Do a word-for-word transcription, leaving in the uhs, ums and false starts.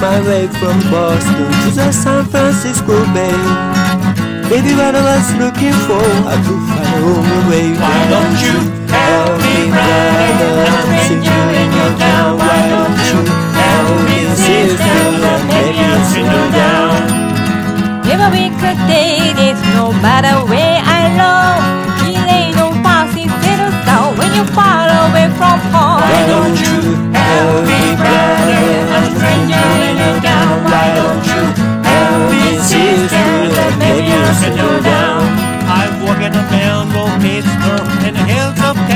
my way from Boston to the San Francisco Bay. Baby, what I was looking for, I could find a way. Why don't you help me, brother? I'm a stranger in your town. Why don't you help me, sister? Maybe you'll settle down. Never we could date it, no matter where I roam. It ain't no passing settle down when you're far away from home. Why don't you help me, brother? I'm a stranger in your town. Why don't you help me, sister? Maybe you'll settle down. I've worked in a Melbourne, Pittsburgh, and the hills of